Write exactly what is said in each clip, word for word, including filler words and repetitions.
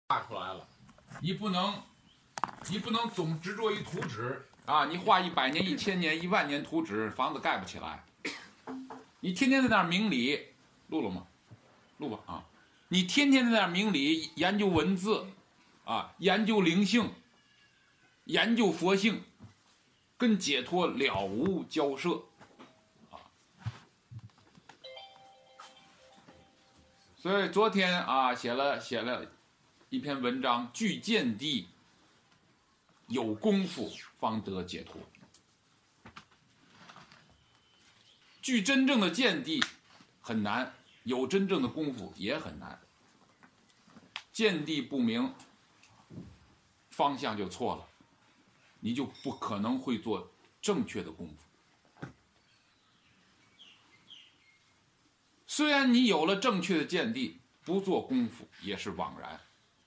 画出来了，你不能，你不能总执着于图纸啊！你画一百年、一千年、一万年图纸，房子盖不起来。你天天在那儿明理，录了吗？录吧啊！你天天在那儿明理，研究文字，啊，研究灵性，研究佛性，跟解脱了无交涉。所以昨天啊，写了写了一篇文章，具见地，有功夫方得解脱。具真正的见地很难，有真正的功夫也很难。见地不明，方向就错了，你就不可能会做正确的功夫。虽然你有了正确的见地，不做功夫也是枉然。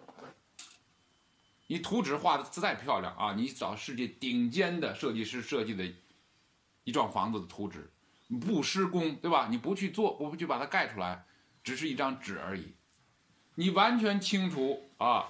你图纸画的再漂亮啊，你找世界顶尖的设计师设计的一幢房子的图纸，不施工，对吧？你不去做，不去把它盖出来，只是一张纸而已。你完全清楚啊，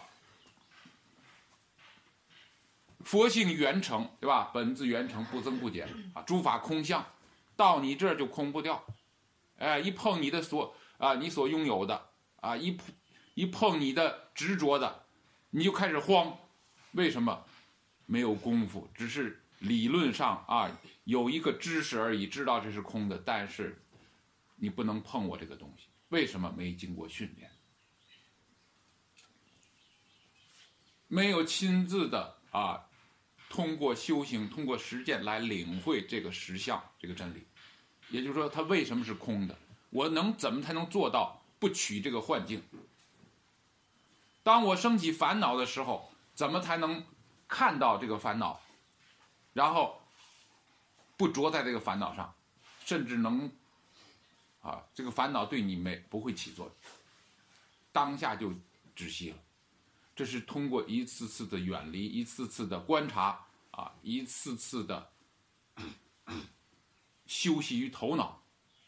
佛性圆成，对吧？本自圆成，不增不减啊，诸法空相，到你这儿就空不掉。哎，一碰你的所啊，你所拥有的啊，一一碰你的执着的，你就开始慌。为什么？没有功夫，只是理论上啊有一个知识而已，知道这是空的，但是你不能碰我这个东西。为什么？没经过训练，没有亲自的啊，通过修行，通过实践来领会这个实相，这个真理。也就是说，它为什么是空的？我能怎么才能做到不取这个幻境？当我升起烦恼的时候，怎么才能看到这个烦恼，然后不着在这个烦恼上，甚至能啊，这个烦恼对你没不会起作用，当下就止息了。这是通过一次次的远离，一次次的观察啊，一次次的休息于头脑，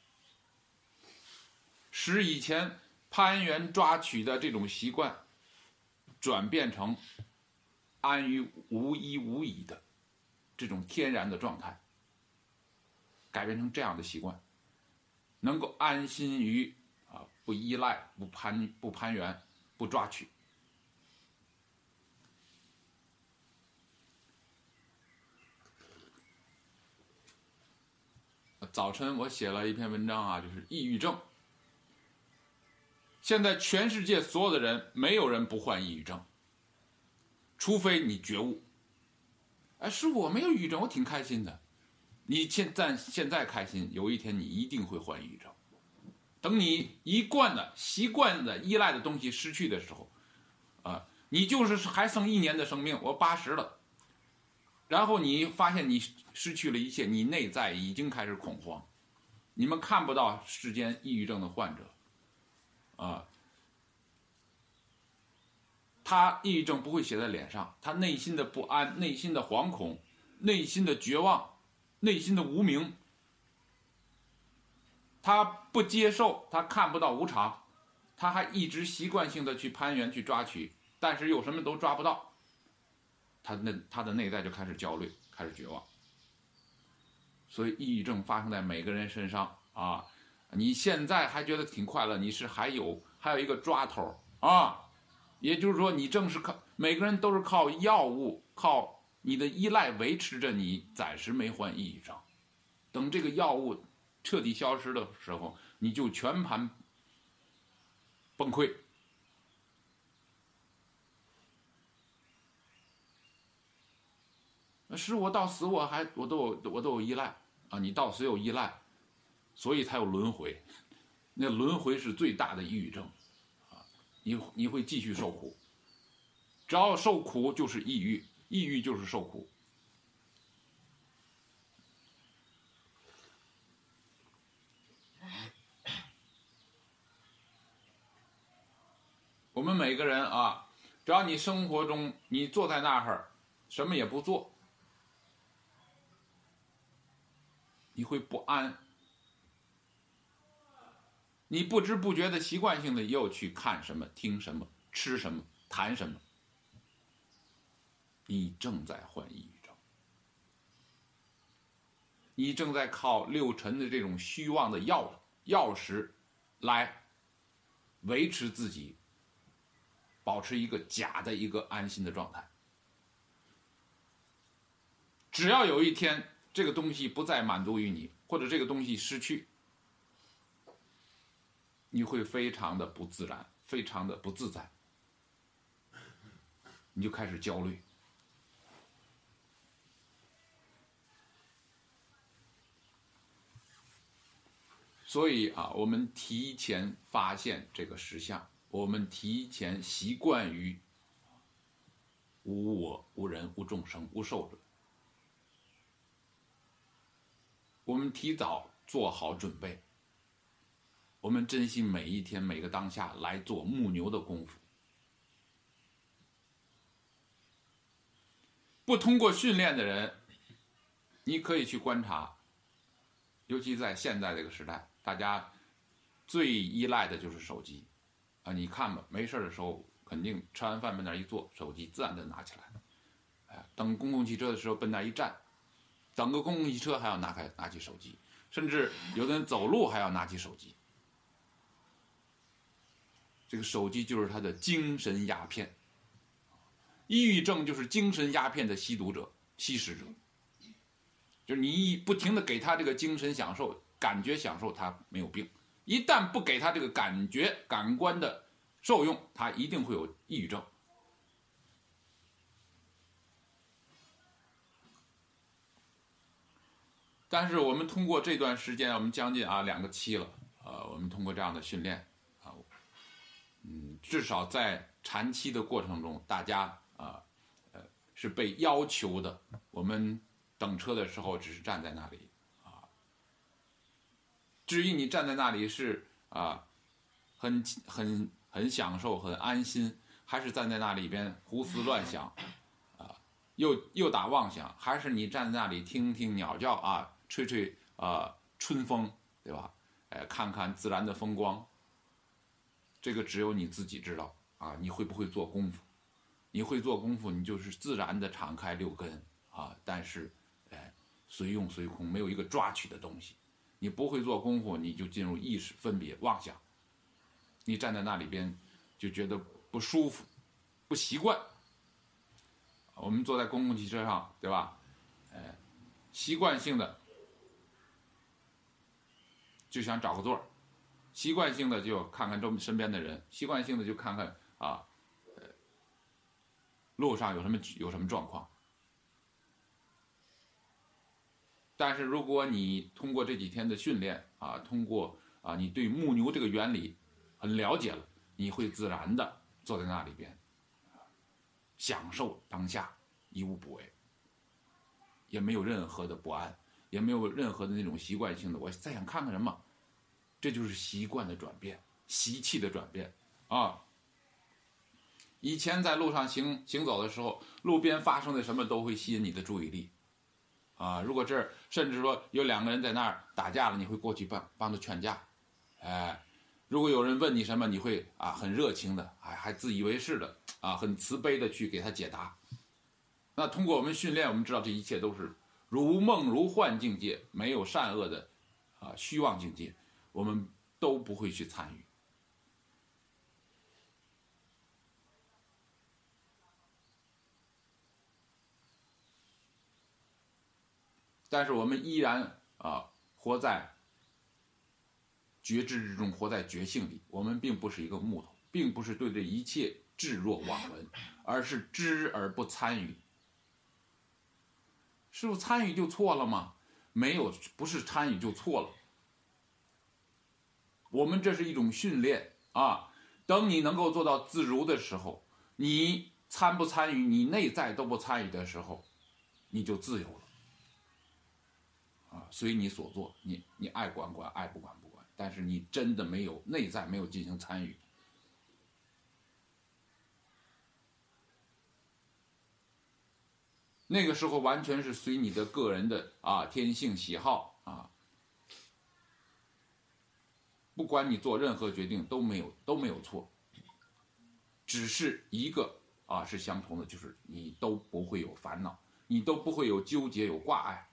使以前攀援抓取的这种习惯转变成安于无依无倚的这种天然的状态，改变成这样的习惯，能够安心于啊不依赖、不攀不攀援、不抓取。早晨我写了一篇文章啊，就是抑郁症。现在全世界所有的人，没有人不患抑郁症，除非你觉悟。哎，师父，我没有抑郁症，我挺开心的。你现在现在开心，有一天你一定会患抑郁症。等你一贯的、习惯的依赖的东西失去的时候，啊，你就是还剩一年的生命，我八十了。然后你发现你失去了一切，你内在已经开始恐慌。你们看不到世间抑郁症的患者，啊，他抑郁症不会写在脸上，他内心的不安、内心的惶恐、内心的绝望、内心的无明，他不接受，他看不到无常，他还一直习惯性的去攀援、去抓取，但是又什么都抓不到。他那他的内在就开始焦虑，开始绝望。所以抑郁症发生在每个人身上啊！你现在还觉得挺快乐，你是还有还有一个抓头啊，也就是说，你正是靠每个人都是靠药物、靠你的依赖维持着你暂时没患抑郁症。等这个药物彻底消失的时候，你就全盘崩溃。是我到死我还我都有我都有依赖啊！你到死有依赖，所以才有轮回。那轮回是最大的抑郁症啊！你你会继续受苦，只要受苦就是抑郁，抑郁就是受苦。我们每个人啊，只要你生活中你坐在那儿什么也不做，你会不安，你不知不觉的习惯性的又去看什么、听什么、吃什么、 谈什么？你正在患抑郁症，你正在靠六尘的这种虚妄的钥钥匙来维持自己，保持一个假的一个安心的状态。只要有一天这个东西不再满足于你，或者这个东西失去，你会非常的不自然，非常的不自在，你就开始焦虑。所以啊，我们提前发现这个实相，我们提前习惯于无我、无人、无众生、无寿者，我们提早做好准备，我们珍惜每一天每个当下来做牧牛的功夫。不通过训练的人，你可以去观察，尤其在现在这个时代，大家最依赖的就是手机啊！你看吧，没事的时候肯定吃完饭奔那一坐，手机自然的拿起来了。哎，等公共汽车的时候奔那一站，等个公共汽车还要拿开拿起手机，甚至有的人走路还要拿起手机。这个手机就是他的精神鸦片，抑郁症就是精神鸦片的吸毒者、吸食者。就是你不停的给他这个精神享受、感觉享受，他没有病；一旦不给他这个感觉、感官的受用，他一定会有抑郁症。但是我们通过这段时间，我们将近啊两个期了，呃，我们通过这样的训练啊，嗯，至少在禅期的过程中，大家啊，呃，是被要求的。我们等车的时候只是站在那里啊，至于你站在那里是啊，很很很享受、很安心，还是站在那里边胡思乱想啊，又又打妄想，还是你站在那里听听鸟叫啊，吹吹啊春风，对吧？哎，看看自然的风光，这个只有你自己知道啊。你会不会做功夫？你会做功夫，你就是自然的敞开六根啊，但是哎，随用随空，没有一个抓取的东西。你不会做功夫，你就进入意识分别妄想，你站在那里边就觉得不舒服、不习惯。我们坐在公共汽车上，对吧？哎，习惯性的就想找个座儿，习惯性的就看看周身边的人，习惯性的就看看啊，呃，路上有什么有什么状况。但是如果你通过这几天的训练啊，通过啊你对牧牛这个原理很了解了，你会自然的坐在那里边，享受当下，一无不为，也没有任何的不安，也没有任何的那种习惯性的我再想看看什么。这就是习惯的转变，习气的转变啊。以前在路上行行走的时候，路边发生的什么都会吸引你的注意力啊。如果这儿甚至说有两个人在那儿打架了，你会过去帮帮他劝架，哎，如果有人问你什么，你会啊很热情的，还还自以为是的啊，很慈悲的去给他解答。那通过我们训练，我们知道这一切都是如梦如幻境界，没有善恶的啊虚妄境界。我们都不会去参与，但是我们依然啊活在觉知之中，活在觉性里。我们并不是一个木头，并不是对这一切置若罔闻，而是知而不参与。是不是参与就错了吗？没有，不是参与就错了。我们这是一种训练啊，等你能够做到自如的时候，你参不参与，你内在都不参与的时候，你就自由了啊，随你所做，你你爱管管，爱不管不管，但是你真的没有内在没有进行参与，那个时候完全是随你的个人的啊天性喜好啊。不管你做任何决定都没有都没有错， 只是一个啊是相同的，就是你都不会有烦恼，你都不会有纠结有挂碍。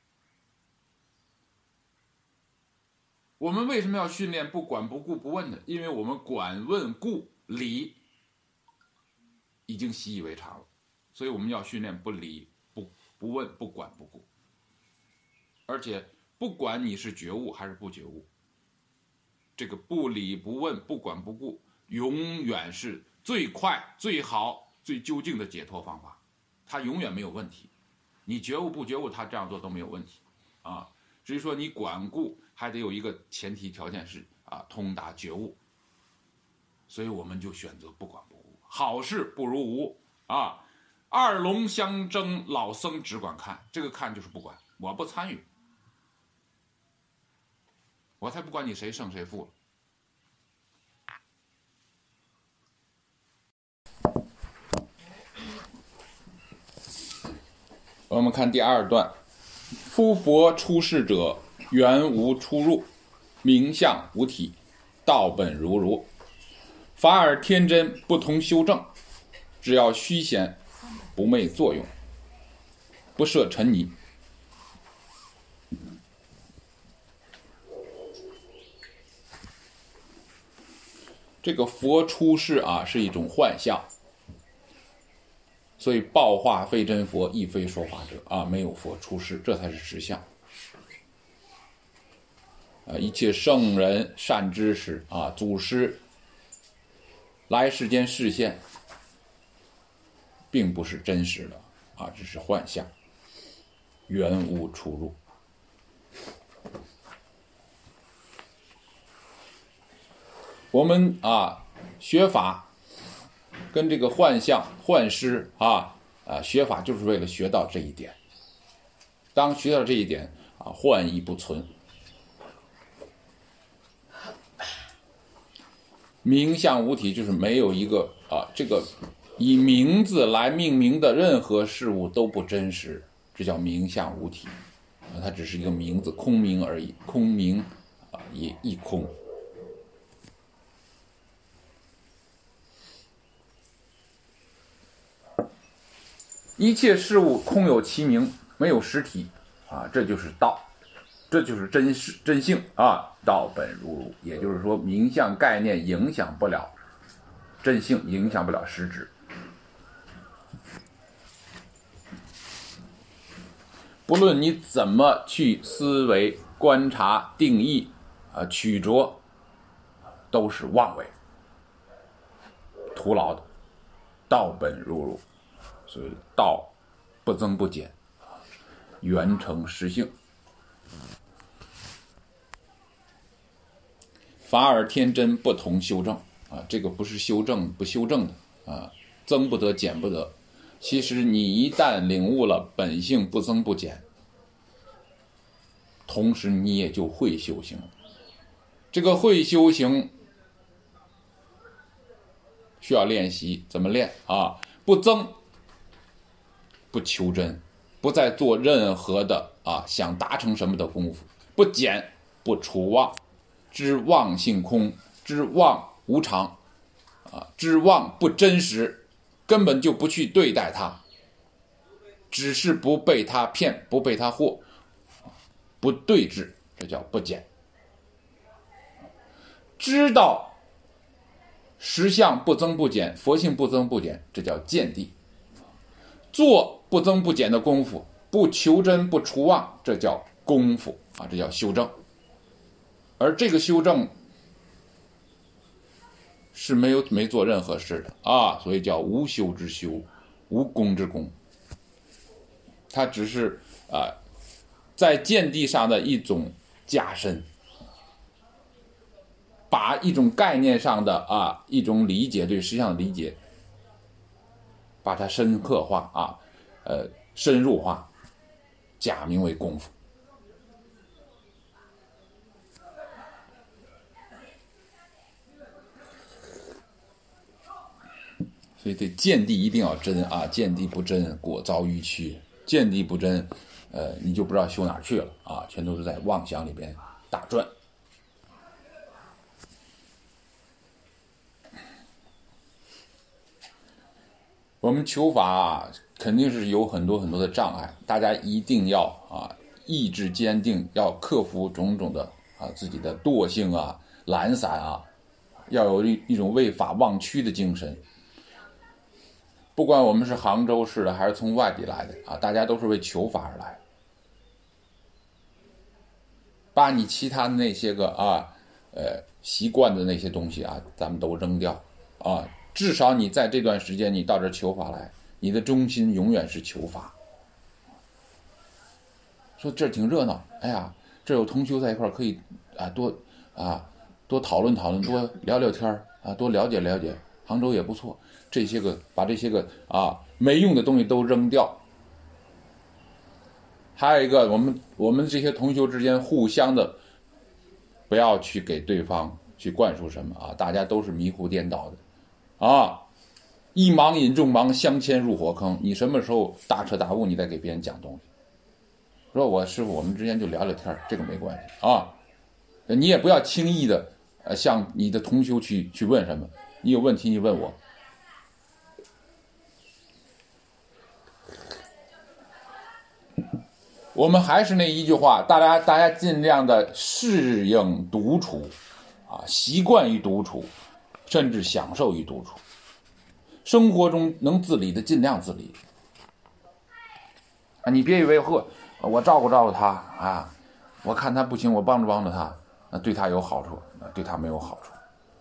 我们为什么要训练不管不顾不问的？因为我们管问顾理已经习以为常了，所以我们要训练不理不不问不管不顾。而且不管你是觉悟还是不觉悟，这个不理不问不管不顾永远是最快最好最究竟的解脱方法，它永远没有问题。你觉悟不觉悟，它这样做都没有问题啊。至于说你管顾，还得有一个前提条件是啊通达觉悟，所以我们就选择不管不顾，好事不如无啊。二龙相争，老僧只管看，这个看就是不管，我不参与，我才不管你谁胜谁负了。我们看第二段，夫佛出世者，原无出入，名相无体，道本如如，法尔天真，不同修正，只要虚显，不昧作用，不涉尘泥。这个佛出世啊，是一种幻象，所以报化非真佛，亦非说法者啊，没有佛出世，这才是实相。啊，一切圣人、善知识啊、祖师来世间示现，并不是真实的啊，只是幻象，原无出入。我们啊学法跟这个幻象幻师啊啊学法就是为了学到这一点。当学到这一点啊，幻亦不存。名相无体，就是没有一个啊这个以名字来命名的任何事物都不真实，这叫名相无体啊，它只是一个名字，空名而已，空名啊也亦空。一切事物空有其名，没有实体啊，这就是道，这就是真实真性啊，道本如如。也就是说，名相概念影响不了真性，影响不了实质。不论你怎么去思维、观察、定义啊、曲着，都是妄为，徒劳的。道本如如。所以道不增不减，圆成实性。法尔天真，不同修正啊，这个不是修正不修正的啊，增不得减不得。其实你一旦领悟了本性不增不减，同时你也就会修行。这个会修行需要练习，怎么练啊？不增不求真，不再做任何的啊想达成什么的功夫，不减不除妄，知妄性空，知妄无常啊，知妄不真实，根本就不去对待它，只是不被它骗，不被它惑，不对峙，这叫不减。知道实相不增不减，佛性不增不减，这叫见地。做不增不减的功夫，不求真不除妄，这叫功夫啊，这叫修正。而这个修正是没有没做任何事的啊，所以叫无修之修，无功之功。它只是啊，在见地上的一种加深，把一种概念上的啊一种理解，对实相的理解，把它深刻化啊，呃，深入化，假名为功夫。所以对见地一定要真啊，见地不真，果遭迂曲；见地不真，呃，你就不知道修哪去了啊，全都是在妄想里边打转。 我们求法啊，肯定是有很多很多的障碍，大家一定要啊意志坚定，要克服种种的啊自己的惰性啊、懒散啊，要有一一种为法忘躯的精神。不管我们是杭州市的还是从外地来的啊，大家都是为求法而来。把你其他的那些个啊，呃习惯的那些东西啊，咱们都扔掉啊。至少你在这段时间，你到这求法来，你的中心永远是求法。说这儿挺热闹，哎呀，这有同修在一块儿，可以啊多啊多讨论讨论，多聊聊天啊，多了解了解。杭州也不错，这些个把这些个啊没用的东西都扔掉。还有一个，我们我们这些同修之间互相的，不要去给对方去灌输什么啊，大家都是迷糊颠倒的，啊，一盲引众盲，相牵入火坑。你什么时候大彻大悟，你再给别人讲东西。说我师傅，我们之间就聊聊天，这个没关系啊。你也不要轻易的呃向你的同修去去问什么，你有问题你问我。我们还是那一句话，大家大家尽量的适应独处，啊，习惯于独处，甚至享受于独处。生活中能自理的尽量自理。啊，你别以为呵，我照顾照顾他啊，我看他不行，我帮助帮助他，那对他有好处，那对他没有好处。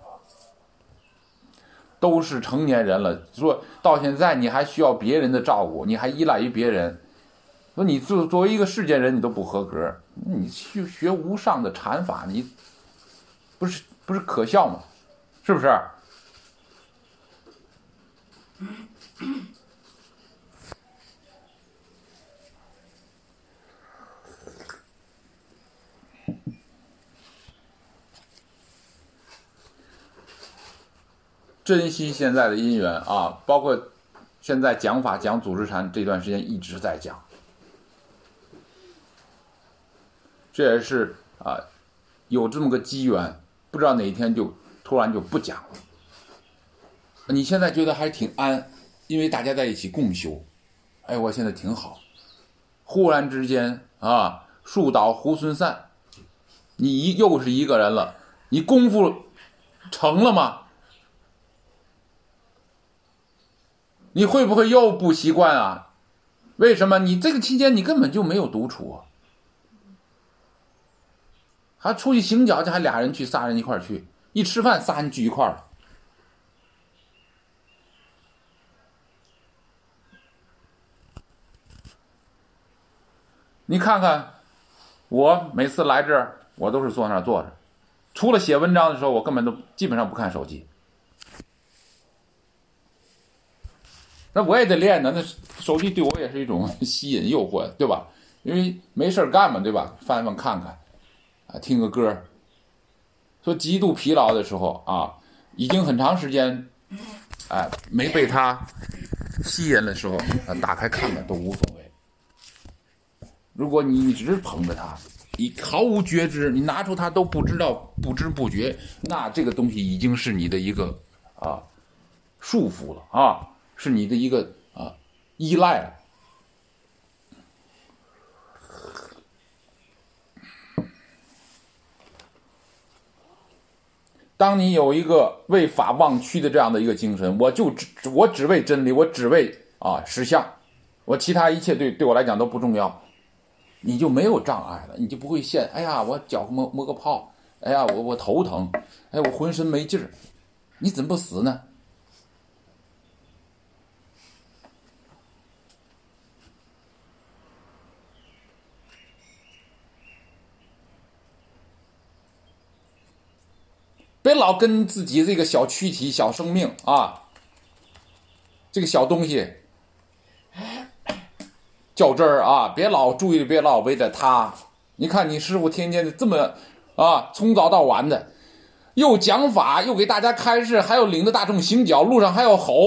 都是成年人了，说到现在你还需要别人的照顾，你还依赖于别人。说你作作为一个世间人，你都不合格，你去学无上的禅法，你不是不是可笑吗？是不是？珍惜现在的因缘啊，包括现在讲法讲祖师禅这段时间一直在讲。这也是啊，有这么个机缘，不知道哪一天就突然就不讲了。你现在觉得还挺安，因为大家在一起共修，哎，我现在挺好。忽然之间啊，树倒猢狲散，你又是一个人了，你功夫成了吗？你会不会又不习惯啊？为什么？你这个期间你根本就没有独处啊。还出去行脚，这还俩人去，仨人一块儿去，一吃饭仨人聚一块儿。你看看，我每次来这儿，我都是坐那儿坐着，除了写文章的时候，我根本都基本上不看手机。那我也得练呢，那手机对我也是一种吸引诱惑，对吧？因为没事干嘛，对吧？翻翻看看。啊，听个歌，说极度疲劳的时候啊，已经很长时间，哎，没被他吸引的时候，啊，打开看看都无所谓。如果你一直捧着他，你毫无觉知，你拿出他都不知道，不知不觉，那这个东西已经是你的一个啊束缚了啊，是你的一个啊依赖了。当你有一个为法忘躯的这样的一个精神，我就只我只为真理，我只为啊实相，我其他一切对对我来讲都不重要，你就没有障碍了，你就不会陷。哎呀，我脚摸摸个泡，哎呀，我我头疼，哎，我浑身没劲儿，你怎么不死呢？别老跟自己这个小躯体、小生命啊，这个小东西较真儿啊！别老注意，别老围着他。你看你师傅天天的这么啊，从早到晚的，又讲法，又给大家开示，还要领着大众行脚，路上还要吼，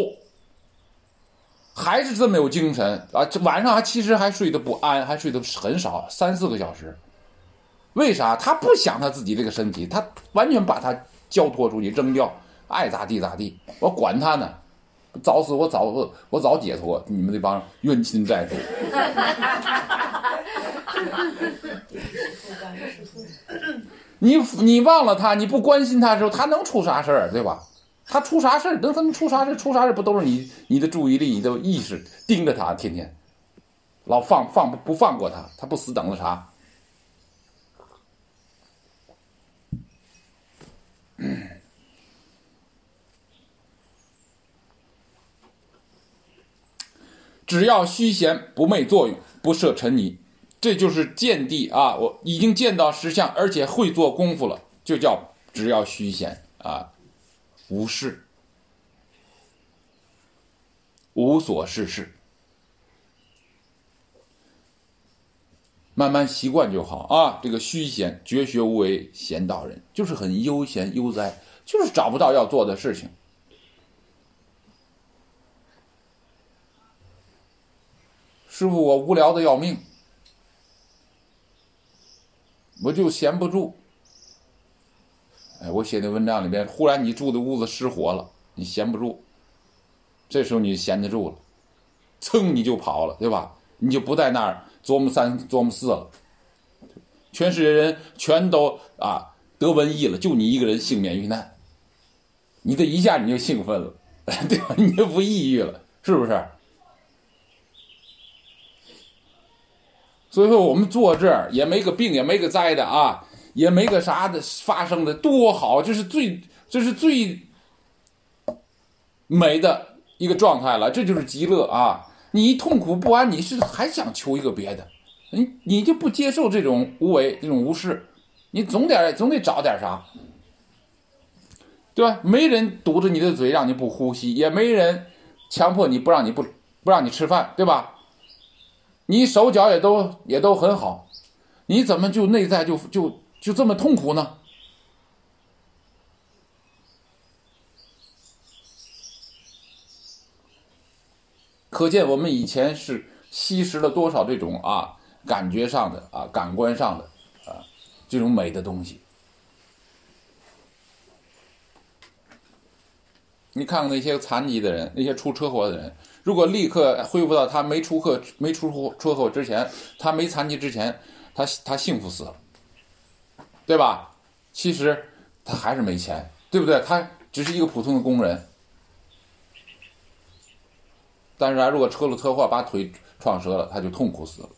还是这么有精神啊！这晚上还其实还睡得不安，还睡得很少，三四个小时。为啥？他不想他自己这个身体，他完全把他交托出去扔掉，爱咋地咋地，我管他呢。 早死我早我早解脱，你们这帮冤亲债主。你你忘了他，你不关心他的时候，他能出啥事儿，对吧？他出啥事儿，能他们出啥事出啥事不都是你你的注意力、你的意识盯着他，天天老放放不不放过他，他不死等着啥？只要虚闲，不昧作用，不涉尘泥，这就是见地啊！我已经见到实相，而且会做功夫了，就叫只要虚闲啊，无事，无所事事，慢慢习惯就好啊！这个虚闲，绝学无为，闲道人，就是很悠闲悠哉，就是找不到要做的事情。师父，我无聊的要命，我就闲不住。哎，我写的文章里边，忽然你住的屋子失火了，你闲不住，这时候你闲得住了，噌你就跑了，对吧？你就不在那儿琢磨三琢磨四了。全世界人全都啊得瘟疫了，就你一个人幸免于难，你这一下你就兴奋了，对吧？你就不抑郁了，是不是？所以说我们坐这儿也没个病也没个灾的啊，也没个啥的发生的，多好，这是最这是最美的一个状态了，这就是极乐啊！你一痛苦不安，你是还想求一个别的，你你就不接受这种无为，这种无事，你总得总得找点啥，对吧？没人堵着你的嘴让你不呼吸，也没人强迫你不让你不不让你吃饭，对吧？你手脚也都也都很好，你怎么就内在就就就这么痛苦呢？可见我们以前是吸食了多少这种啊感觉上的啊感官上的啊这种美的东西。你看看那些残疾的人，那些出车祸的人，如果立刻恢复到他没出客没出车祸之前，他没残疾之前，他他幸福死了，对吧？其实他还是没钱，对不对？他只是一个普通的工人，但是啊，如果车了车祸把腿撞折了，他就痛苦死了。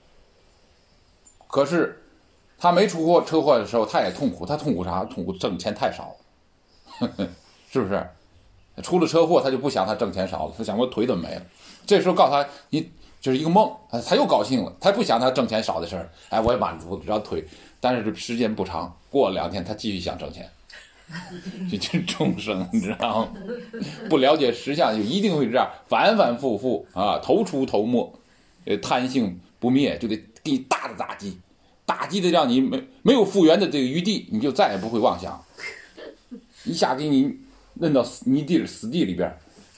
可是他没出过车祸的时候，他也痛苦，他痛苦啥？痛苦挣钱太少了，呵呵，是不是？出了车祸他就不想他挣钱少了，他想我腿怎么没了。这时候告诉他你就是一个梦，他又高兴了，他不想他挣钱少的事儿，哎，我也满足，只要腿。但是时间不长，过了两天他继续想挣钱。这就是众生，你知道吗？不了解实相就一定会这样反反复复啊，头出头没，呃，贪性不灭，就得给你大的打击，打击的让你没没有复原的这个余地，你就再也不会妄想，一下给你扔到泥地死地里边。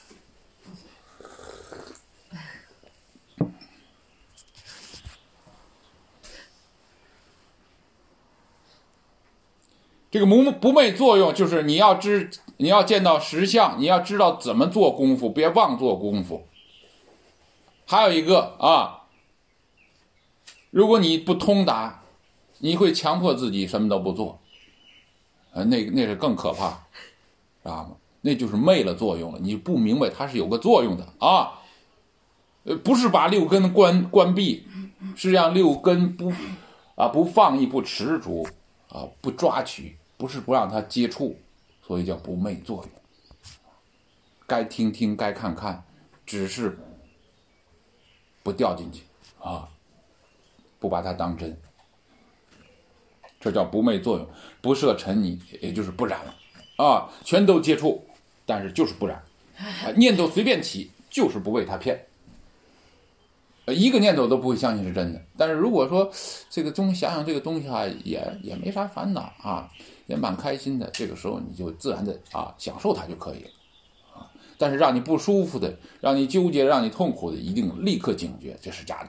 这个不不昧作用，就是你要知，你要见到实相，你要知道怎么做功夫，别妄做功夫。还有一个啊，如果你不通达，你会强迫自己什么都不做，呃，那那是更可怕，知道吗？那就是昧了作用了，你不明白它是有个作用的啊，呃，不是把六根关关闭，是让六根不啊不放逸、不执着啊、不抓取。不是不让他接触，所以叫不昧作用。该听听，该看看，只是不掉进去啊，不把它当真，这叫不昧作用，不涉尘泥，也就是不染啊，全都接触，但是就是不染啊，念头随便起，就是不被他骗。一个念头都不会相信是真的，但是如果说这个东西想想这个东西啊，也也没啥烦恼啊，也蛮开心的，这个时候你就自然的啊享受它就可以了啊。但是让你不舒服的，让你纠结，让你痛苦的，一定立刻警觉，这是假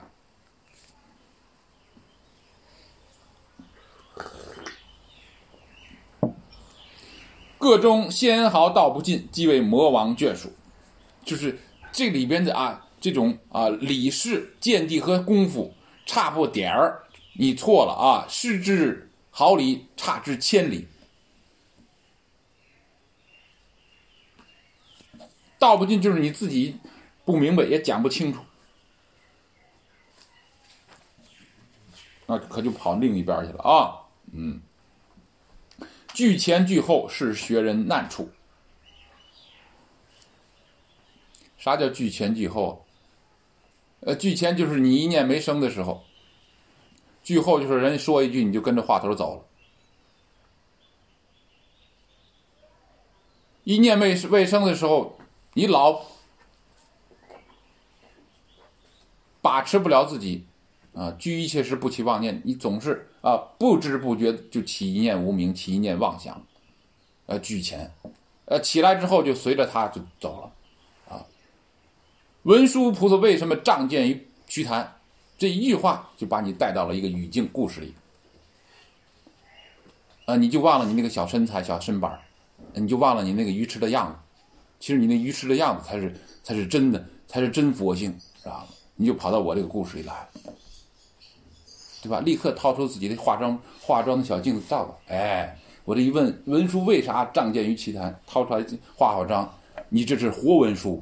的。个中仙毫道不尽，即为魔王眷属。 就是这里边的啊这种啊理事见地和功夫差不点儿，你错了啊，失之毫厘，差之千里。道不尽就是你自己不明白，也讲不清楚，那可就跑另一边去了啊。嗯，拒前拒后是学人难处。啥叫拒前拒后？呃，拒前就是你一念没生的时候，拒后就是人家说一句你就跟着话头走了。一念未未生的时候，你老把持不了自己啊，居一切时不起妄念，你总是啊不知不觉就起一念无明，起一念妄想，呃，拒前，呃，起来之后就随着他就走了。文殊菩萨为什么仗剑于瞿昙？这一句话就把你带到了一个语境故事里，啊，你就忘了你那个小身材、小身板，你就忘了你那个愚痴的样子。其实你那愚痴的样子才是才是真的，才是真佛性，知道吗？你就跑到我这个故事里来，对吧？立刻掏出自己的化妆化妆的小镜子照照，哎，我这一问文殊为啥仗剑于瞿昙，掏出来化好妆，你这是活文殊。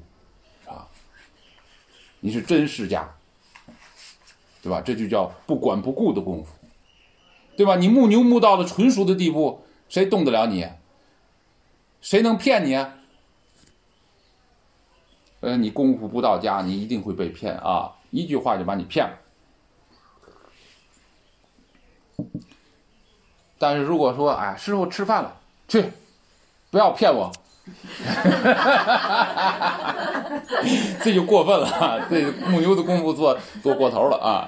你是真释迦，对吧？这就叫不管不顾的功夫，对吧？你木牛木到了纯熟的地步，谁动得了你？谁能骗你啊？呃，你功夫不到家，你一定会被骗啊！一句话就把你骗了。但是如果说，哎，师傅吃饭了，去，不要骗我。这就过分了，这木牛的功夫做做过头了啊！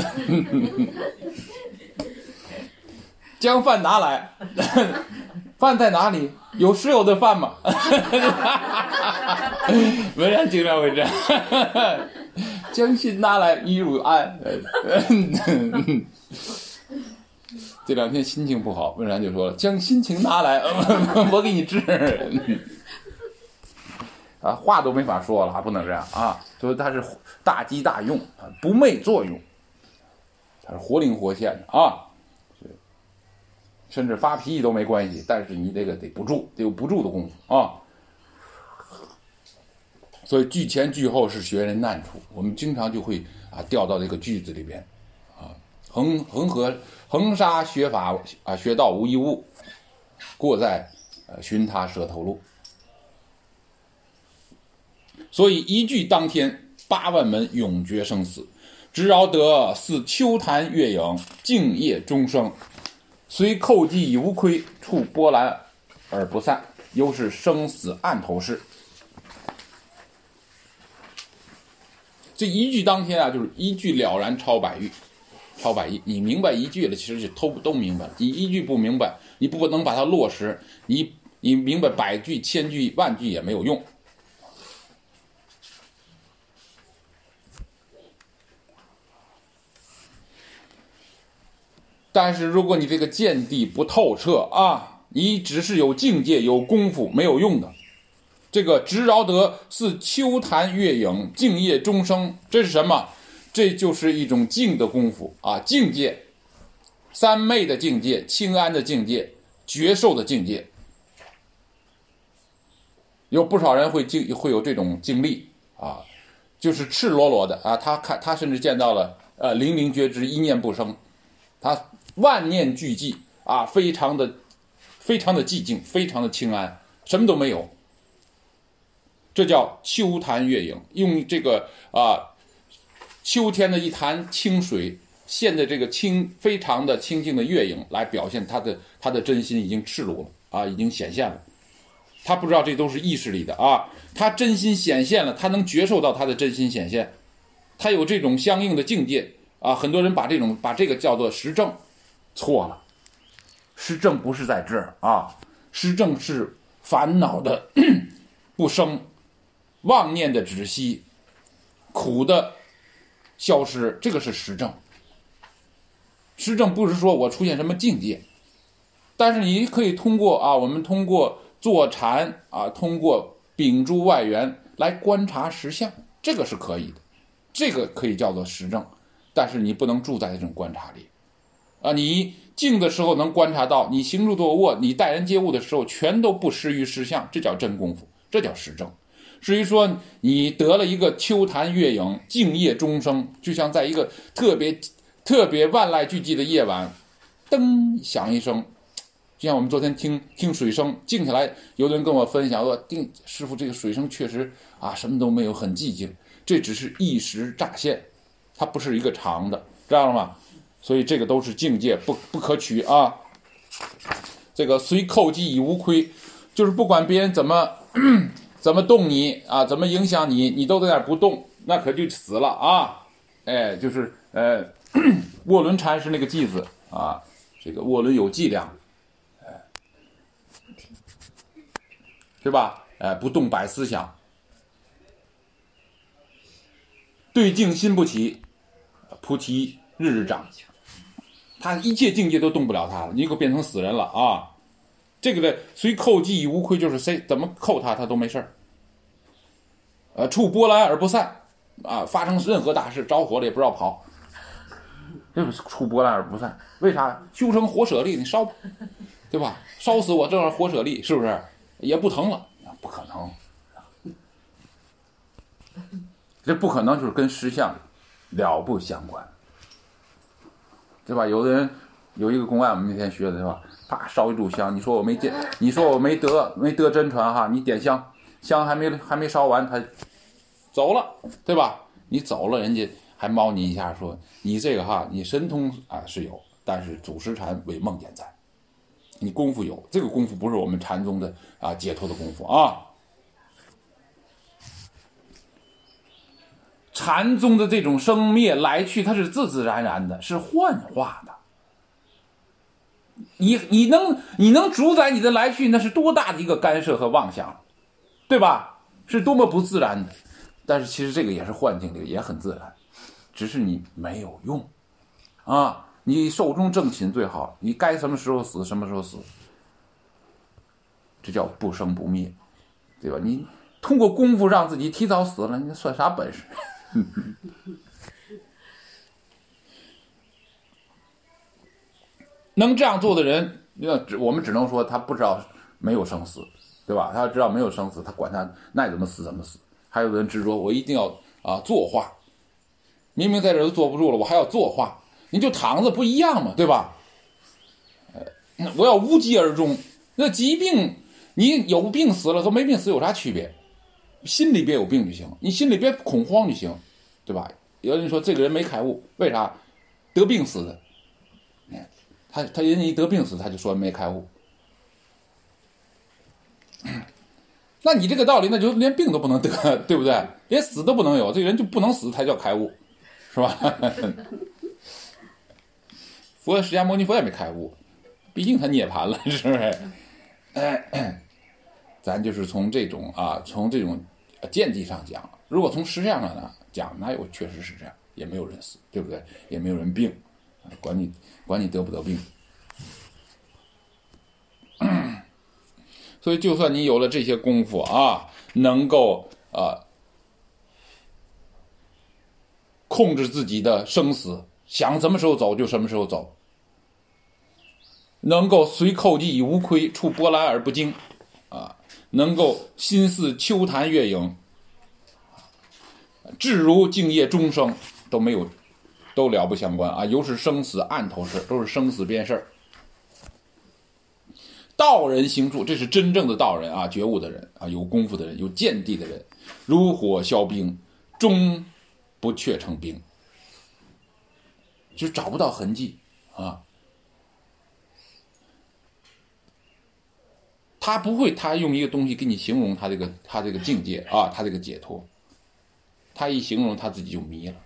将饭拿来，饭在哪里？有石油的饭吗？文然经常会这样，将心拿来一入安。这两天心情不好，文然就说了：“将心情拿来，我给你治。”啊，话都没法说了，还不能这样啊！所以它是大机大用啊，不昧作用，它是活灵活现的啊，甚至发脾气都没关系，但是你这个得不住，得有不住的功夫啊。所以拒前拒后是学人难处，我们经常就会啊掉到这个句子里边啊，恒恒河恒沙学法啊，学道无一物，过在呃寻他舍头路。所以一句当天，八万门永绝生死，直饶得似秋潭月影，静夜终生。虽寇迹已无亏，触波澜而不散，又是生死案头事。这一句当天啊，就是一句了然超百喻，超百亿。你明白一句了，其实就都都明白了。你一句不明白，你不能把它落实，你你明白百句、千句、万句也没有用。但是如果你这个见地不透彻啊，你只是有境界有功夫没有用的。这个直饶得似秋潭月影，静夜终生，这是什么？这就是一种静的功夫啊，境界，三昧的境界，清安的境界，觉受的境界。有不少人会经会有这种经历啊，就是赤裸裸的啊，他看他甚至见到了呃灵灵觉知，一念不生，他万念俱寂啊，非常的非常的寂静，非常的清安，什么都没有。这叫秋潭月影，用这个啊秋天的一潭清水现在这个清非常的清净的月影来表现他的他的真心已经赤裸了啊，已经显现了。他不知道这都是意识里的啊，他真心显现了，他能觉受到他的真心显现，他有这种相应的境界啊。很多人把这种把这个叫做实证，错了，实证不是在这儿啊，实证是烦恼的不生，妄念的止息，苦的消失，这个是实证。实证不是说我出现什么境界，但是你可以通过啊，我们通过坐禅啊，通过秉诸外缘来观察实相，这个是可以的，这个可以叫做实证，但是你不能住在这种观察里啊！你静的时候能观察到，你行住坐卧，你待人接物的时候，全都不失于实相，这叫真功夫，这叫实证。至于说你得了一个秋潭月影，静夜终生，就像在一个特别特别万籁俱寂的夜晚，噔响一声，就像我们昨天听听水声，静下来，有的人跟我分享说，定师傅这个水声确实啊什么都没有，很寂静，这只是一时乍现，它不是一个长的，知道了吗？所以这个都是境界，不不可取啊。这个随寇击以无亏，就是不管别人怎么怎么动你啊，怎么影响你，你都在那儿不动，那可就死了啊！哎，就是呃，卧轮禅师那个偈子啊，这个卧轮有计量，哎，对吧？哎，不动百思想，对境心不起，菩提日日长。他一切境界都动不了他了，你给我变成死人了啊！这个的虽寇击以无亏，就是谁怎么扣他，他都没事儿。呃，触波澜而不散啊，发生任何大事，着火了也不知道跑，这不是触波澜而不散？为啥？修成火舍利，你烧吧，对吧？烧死我，正好火舍利，是不是也不疼了？不可能，这不可能，就是跟实相了不相关。对吧？有的人有一个公案，我们那天学的是吧？啪烧一炷香，你说我没见，你说我没得没得真传哈，你点香，香还没还没烧完，他走了，对吧？你走了，人家还猫你一下，说你这个哈，你神通啊是有，但是祖师禅为梦魇在，你功夫有，这个功夫不是我们禅宗的啊解脱的功夫啊。禅宗的这种生灭来去，它是自自然然的，是幻化的。你你能你能主宰你的来去，那是多大的一个干涉和妄想，对吧？是多么不自然的。但是其实这个也是幻境里也很自然，只是你没有用啊！你寿终正寝最好，你该什么时候死什么时候死，这叫不生不灭，对吧？你通过功夫让自己提早死了，你算啥本事？能这样做的人，我们只能说他不知道没有生死，对吧？他要知道没有生死，他管他爱怎么死怎么死。还有的人执着，我一定要啊坐化，明明在这都坐不住了，我还要坐化，你就躺着不一样嘛，对吧？呃，我要无疾而终，那疾病你有病死了和没病死有啥区别？心里别有病就行，你心里别恐慌就行，对吧？有人说这个人没开悟，为啥？得病死的。他他人家一得病死，他就说没开悟。那你这个道理，那就连病都不能得，对不对？连死都不能有，这个人就不能死才叫开悟，是吧？佛释迦牟尼佛也没开悟，毕竟他涅槃了，是不是？哎，咱就是从这种啊，从这种见地上讲，如果从实相上呢讲，那又确实是这样，也没有人死，对不对？也没有人病，管你管你得不得病。所以就算你有了这些功夫啊，能够啊控制自己的生死，想什么时候走就什么时候走，能够随寇击以无亏，触波澜而不惊啊，能够心似秋潭月影，至如静夜终生，都没有都了不相关啊，尤是生死案头事，都是生死边事儿。道人行住，这是真正的道人啊，觉悟的人啊，有功夫的人，有见地的人，如火消冰，终不却成冰，就找不到痕迹啊。他不会，他用一个东西给你形容他这个他这个境界啊，他这个解脱，他一形容他自己就迷了。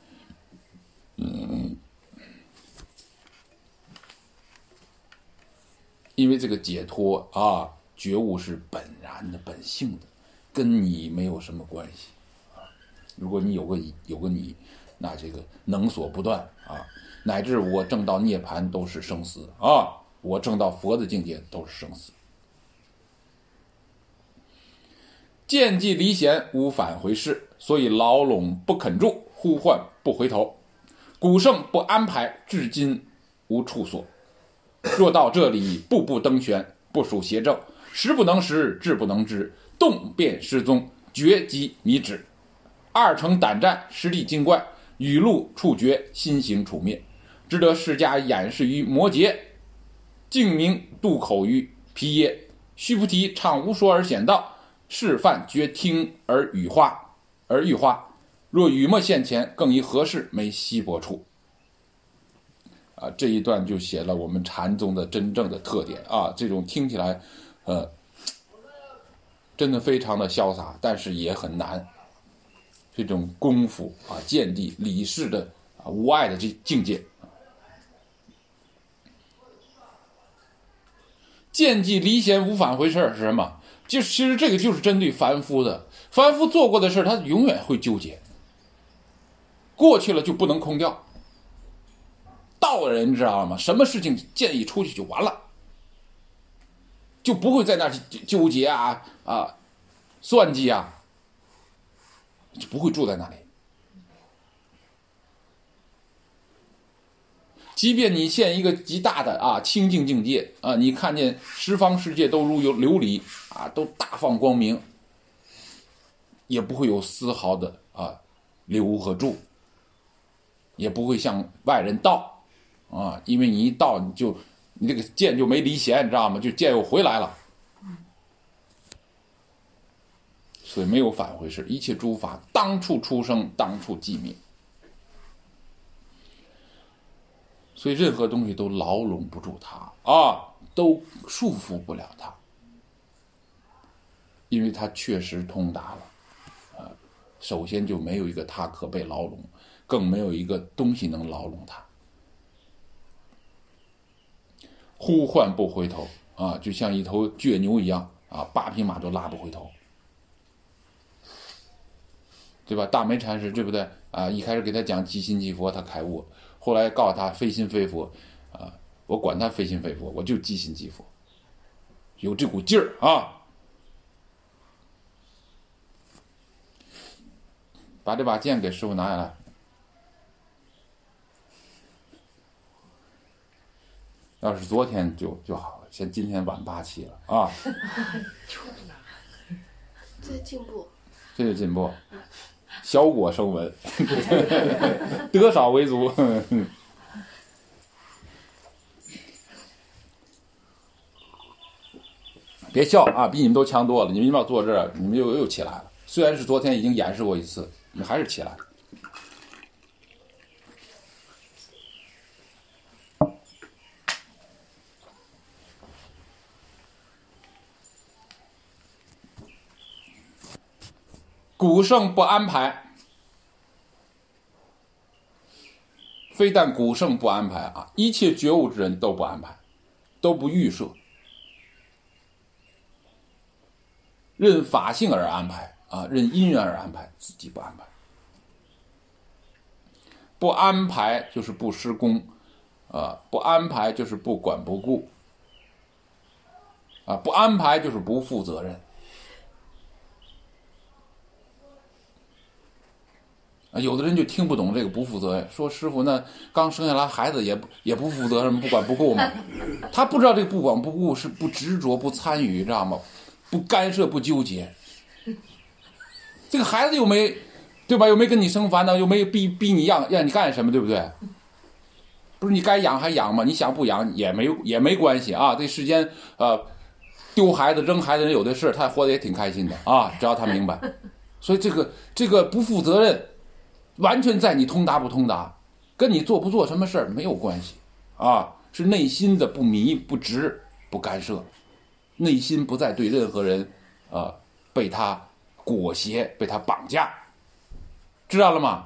嗯。因为这个解脱啊，觉悟是本然的、本性的，跟你没有什么关系啊。如果你有个有个你，那这个能所不断啊，乃至我证到涅槃都是生死啊，我证到佛的境界都是生死。 见迹离弦，无返回事，所以牢笼不肯住，呼唤不回头。古圣不安排，至今无处所。若到这里，步步登悬，不属邪正，时不能时，志不能知，动变失踪，绝迹迷止。二乘胆战，实力精怪，语录触觉，心行处灭，只得释迦演示于摩诘，净明渡口于毗耶。须菩提唱无说而显道，示范觉听而语化，而欲化。若语莫现前，更宜何事没稀薄处。啊，这一段就写了我们禅宗的真正的特点啊，这种听起来，呃，真的非常的潇洒，但是也很难。这种功夫啊，见地理事的啊无碍的这境界。见迹离弦无返回事是什么？就其实这个就是针对凡夫的，凡夫做过的事他永远会纠结，过去了就不能空掉。道人知道吗？什么事情见一出去就完了，就不会在那纠结啊啊算计啊，就不会住在那里。即便你现一个极大的啊清净境界啊，你看见十方世界都如有琉璃啊，都大放光明，也不会有丝毫的啊留和住，也不会向外人道啊，因为你一道你就你这个剑就没离弦，你知道吗？就剑又回来了，所以没有返回事，一切诸法当处出生，当处寂灭。所以任何东西都牢笼不住它啊，都束缚不了它，因为它确实通达了啊。首先就没有一个它可被牢笼，更没有一个东西能牢笼它。呼唤不回头啊，就像一头倔牛一样啊，八匹马都拉不回头，对吧？大梅禅师对不对啊？一开始给他讲即心即佛，他开悟。后来告诉他非心非佛，啊，我管他非心非佛，我就即心即佛，有这股劲儿啊！把这把剑给师傅拿下来。要是昨天就就好了，现今天晚八期了啊！ 这进步， 这就进步。小果生闻，得少为足。别笑啊，比你们都强多了。你们要坐这儿，你们又又起来了。虽然是昨天已经演示过一次，你们还是起来了。古圣不安排，非但古圣不安排啊，一切觉悟之人都不安排，都不预设，任法性而安排啊，任因缘而安排，自己不安排。不安排就是不施功啊，不安排就是不管不顾啊，不安排就是不负责任。有的人就听不懂这个不负责任，说师傅那刚生下来孩子也也不负责任，不管不顾嘛。他不知道这个不管不顾是不执着不参与，知道吗？不干涉不纠结。这个孩子又没对吧？又没跟你生烦恼，又没逼逼你让让你干什么，对不对？不是你该养还养吗？你想不养也没也没关系啊。这世间呃丢孩子扔孩子人有的是，他活得也挺开心的啊，只要他明白。所以这个这个不负责任。完全在你通达不通达，跟你做不做什么事儿没有关系啊，是内心的不迷不执不干涉，内心不再对任何人啊被他裹挟被他绑架，知道了吗？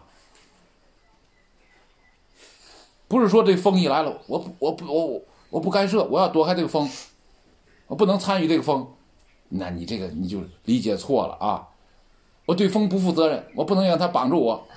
不是说这风一来了，我不我不我我不干涉，我要躲开这个风，我不能参与这个风，那你这个你就理解错了啊！我对风不负责任，我不能让它绑住我。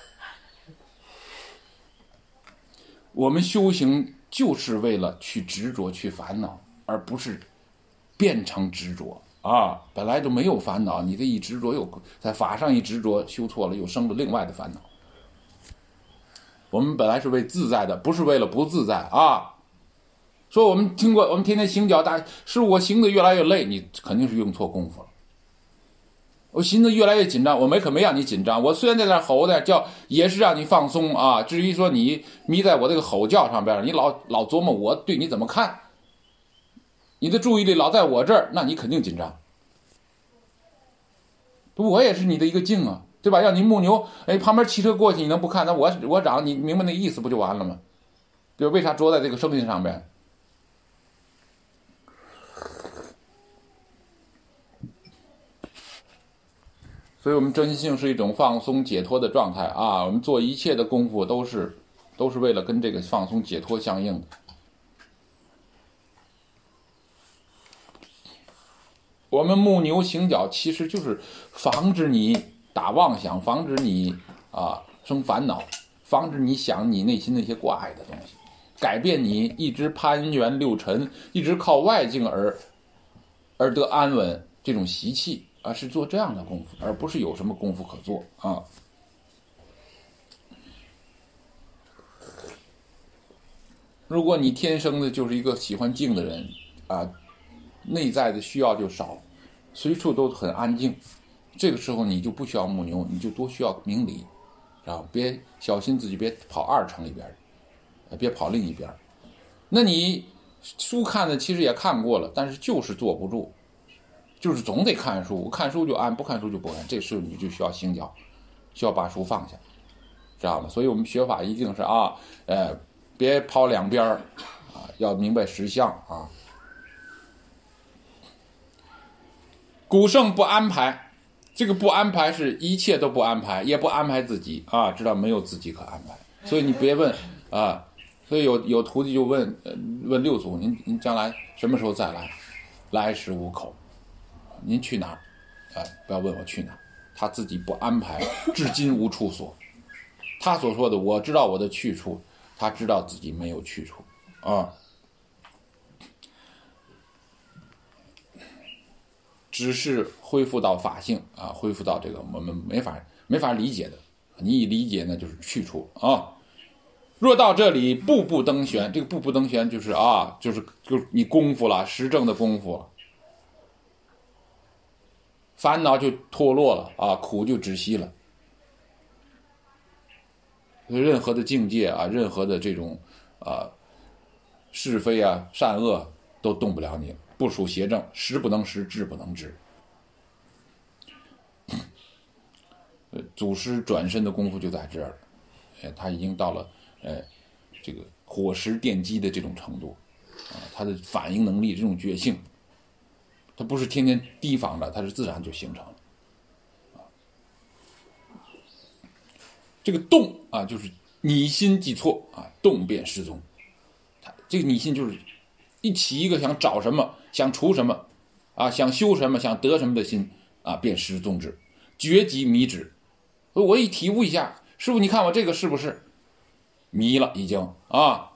我们修行就是为了去执着去烦恼，而不是变成执着啊，本来就没有烦恼，你这一执着又在法上一执着，修错了又生了另外的烦恼。我们本来是为自在的，不是为了不自在啊。说我们听过，我们天天行脚大，是我行得越来越累，你肯定是用错功夫了。我心得越来越紧张，我没可没让你紧张，我虽然在那吼在叫，也是让你放松啊。至于说你迷在我这个吼叫上边，你老老琢磨我对你怎么看，你的注意力老在我这儿，那你肯定紧张。我也是你的一个镜啊，对吧？要你牧牛，哎，旁边汽车过去你能不看？那我我长，你明白那意思不就完了吗？对，为啥着在这个声音上边？所以我们真性是一种放松解脱的状态啊！我们做一切的功夫都是都是为了跟这个放松解脱相应的。我们牧牛行脚其实就是防止你打妄想，防止你啊生烦恼，防止你想你内心那些挂碍的东西，改变你一直攀缘六尘，一直靠外境而而得安稳这种习气。啊，是做这样的功夫，而不是有什么功夫可做啊。如果你天生的就是一个喜欢静的人啊，内在的需要就少，随处都很安静，这个时候你就不需要牧牛，你就多需要明理，啊，别小心自己别跑二程里边，别跑另一边。那你书看的其实也看过了，但是就是坐不住。就是总得看书，看书就按，不看书就不按。这时候你就需要行脚，需要把书放下，知道吗？所以我们学法一定是啊，呃，别跑两边儿啊，要明白实相啊。古圣不安排，这个不安排是一切都不安排，也不安排自己啊，知道没有自己可安排。所以你别问啊，所以有有徒弟就问，呃、问六祖，您您将来什么时候再来？来时无口。您去哪儿？哎，不要问我去哪儿，他自己不安排，至今无处所。他所说的，我知道我的去处，他知道自己没有去处啊。只是恢复到法性啊，恢复到这个我们没法没法理解的，你一理解呢就是去处啊。若到这里步步登旋，这个步步登旋就是啊，就是就是你功夫了，实证的功夫了。烦恼就脱落了啊，苦就止息了。任何的境界啊，任何的这种啊是非啊、善恶都动不了你，不属邪正，实不能实，智不能智。祖师转身的功夫就在这儿，哎，他已经到了哎这个火石电击的这种程度啊，他的反应能力、这种觉性。它不是天天提防的，它是自然就形成了。这个动啊，就是你心即错啊，动便失踪。这个你心就是一起一个想找什么、想除什么啊、想修什么、想得什么的心啊，便失踪之，绝即迷之。我一体悟一下，师父，你看我这个是不是迷了？已经啊，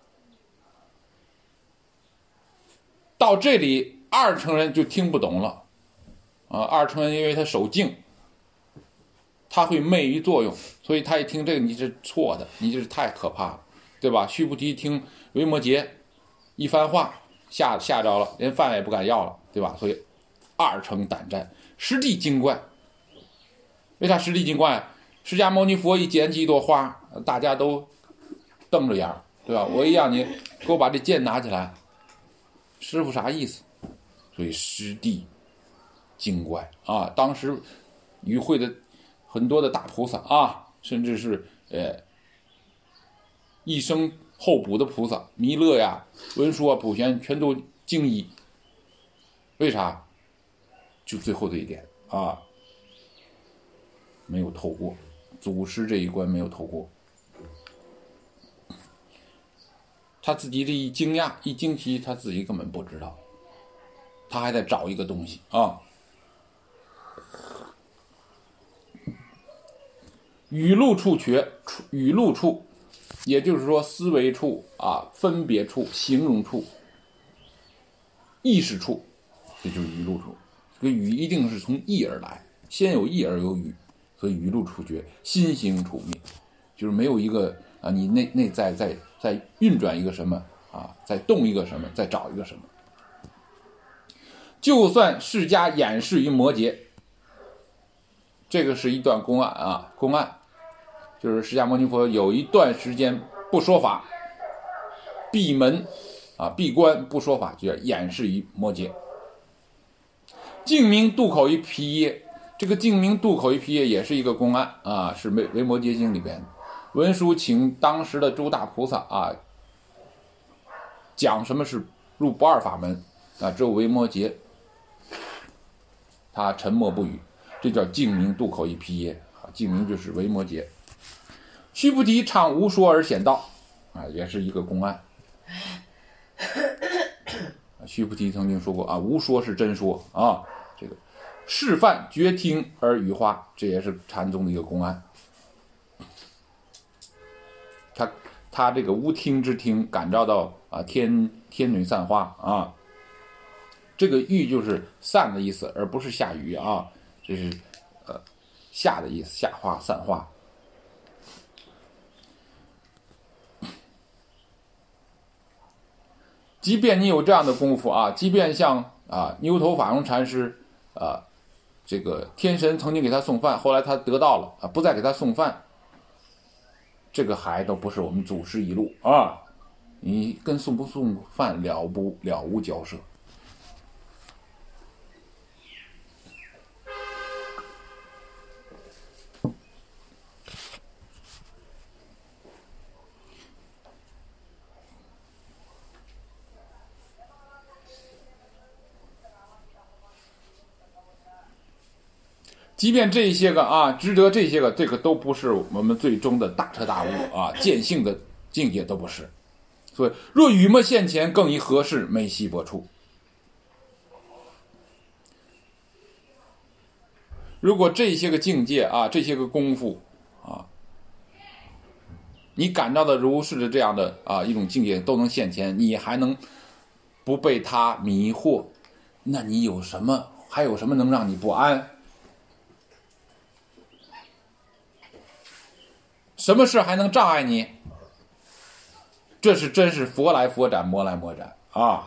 到这里。二乘人就听不懂了，啊，二乘人因为他守静，他会昧于作用，所以他一听这个你是错的，你这是太可怕了，对吧？须菩提听维摩诘一番话，吓吓着了，连饭也不敢要了，对吧？所以二乘胆战，实地精怪。为啥实地精怪？释迦牟尼佛一捡起一朵花，大家都瞪着眼，对吧？我一让你给我把这剑拿起来，师父啥意思？所以师地精怪啊，当时与会的很多的大菩萨啊，甚至是呃一生后补的菩萨，弥勒呀、文殊啊、普贤全都惊异。为啥？就最后这一点啊，没有透过祖师这一关，没有透过。他自己这一惊讶、一惊奇，他自己根本不知道。他还在找一个东西啊，语录处缺，语录处，也就是说思维处啊、分别处、形容处、意识处，这就是语录处。 这个语一定是从意而来，先有意而有语，所以语录处决，心行处灭，就是没有一个啊，你内内在在在运转一个什么啊，在动一个什么，在找一个什么。就算释迦演示于摩羯，这个是一段公案啊，公案就是释迦牟尼佛有一段时间不说法，闭门啊，闭关不说法，就要演示于摩羯。净明渡口于毗耶，这个净明渡口于毗耶也是一个公案啊，是维维摩诘经里边，文殊请当时的诸大菩萨啊，讲什么是入不二法门啊，只有维摩诘他沉默不语，这叫净明渡口于毗耶啊，净明就是维摩诘。须菩提唱无说而显道啊，也是一个公案。须菩提曾经说过啊，无说是真说啊，这个示范觉听而语化，这也是禅宗的一个公案。他他这个无听之听感召到啊天天女散花啊，这个雨就是散的意思，而不是下雨啊，这是呃下的意思，下花散花。即便你有这样的功夫啊，即便像啊牛头法融禅师啊，这个天神曾经给他送饭，后来他得到了啊，不再给他送饭，这个还都不是我们祖师一路啊，你跟送不送饭了不了无交涉。即便这些个啊，值得这些个，这个都不是我们最终的大彻大悟啊，见性的境界都不是。所以，若雨墨现前，更宜何事没息薄处。如果这些个境界啊，这些个功夫啊，你感到的如是的这样的啊一种境界都能现前，你还能不被它迷惑，那你有什么？还有什么能让你不安？什么事还能障碍你？这是真是佛来佛斩，魔来魔斩啊！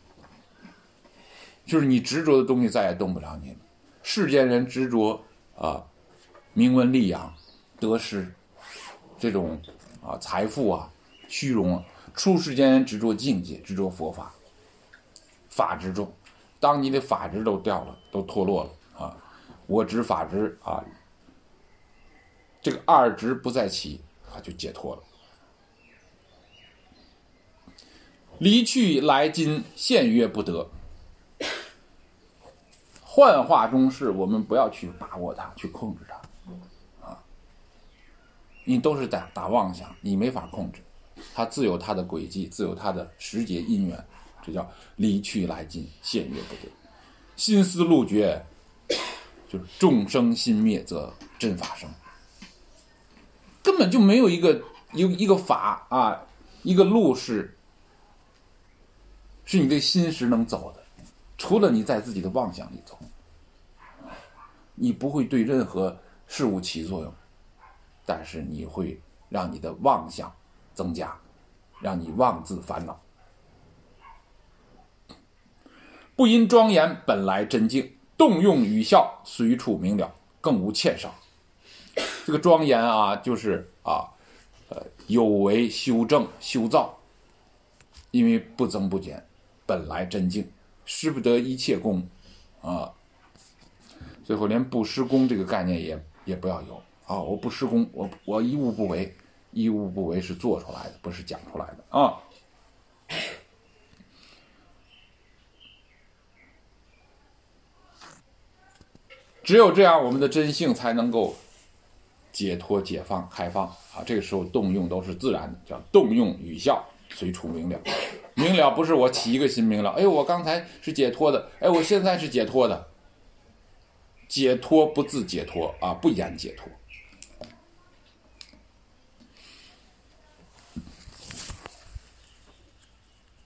就是你执着的东西再也动不了你了。世间人执着啊，名闻利养、得失，这种啊财富啊、虚荣啊；出世间人执着境界，执着佛法，法执重。当你的法执都掉了，都脱落了啊，我执法执啊。这个二执不再起啊，就解脱了。离去来今，现约不得。幻化中事，我们不要去把握它，去控制它啊。你都是打打妄想，你没法控制，它自有它的轨迹，自有它的时节因缘，这叫离去来今，现约不得。心思路绝，就是众生心灭，则真法生。根本就没有一个一个一个法啊，一个路是是你这心识能走的，除了你在自己的妄想里走，你不会对任何事物起作用，但是你会让你的妄想增加，让你妄自烦恼。不因庄严本来真净，动用语效随处明了，更无欠少。这个庄严啊，就是啊，呃，有为修正修造，因为不增不减，本来真净，施不得一切功啊。最后连不施功这个概念也也不要有啊！我不施功，我我一物不为，一物不为是做出来的，不是讲出来的啊。只有这样，我们的真性才能够解脱、解放、开放啊！这个时候动用都是自然的，叫动用语效，随处明了。明了不是我起一个心明了，哎，我刚才是解脱的，哎，我现在是解脱的。解脱不自解脱啊，不言解脱。